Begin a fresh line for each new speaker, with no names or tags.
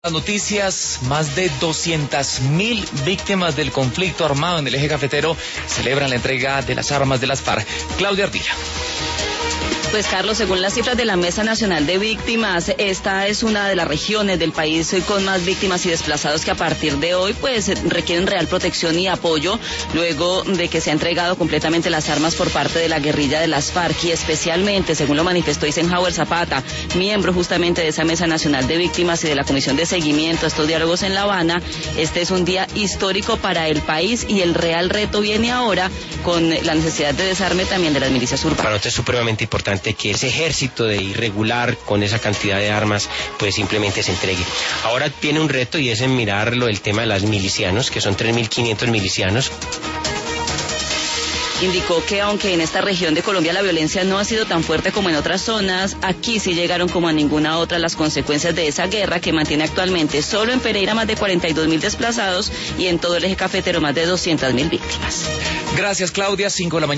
Las noticias, más de 200.000 víctimas del conflicto armado en el eje cafetero celebran la entrega de las armas de las FARC. Claudia Ardila.
Pues Carlos, según las cifras de la Mesa Nacional de Víctimas, esta es una de las regiones del país con más víctimas y desplazados que a partir de hoy pues requieren real protección y apoyo luego de que se ha entregado completamente las armas por parte de la guerrilla de las FARC y especialmente, según lo manifestó Eisenhower Zapata, miembro justamente de esa Mesa Nacional de Víctimas y de la Comisión de Seguimiento a estos diálogos en La Habana, este es un día histórico para el país y el real reto viene ahora con la necesidad de desarme también de las milicias urbanas.
Para nosotros es supremamente importante que ese ejército de irregular con esa cantidad de armas pues simplemente se entregue. Ahora tiene un reto y es en mirarlo el tema de las milicianos, que son 3.500 milicianos.
Indicó que aunque en esta región de Colombia la violencia no ha sido tan fuerte como en otras zonas, aquí sí llegaron como a ninguna otra las consecuencias de esa guerra que mantiene actualmente solo en Pereira más de 42.000 desplazados y en todo el eje cafetero más de 200.000 víctimas.
Gracias, Claudia. 5 de la mañana.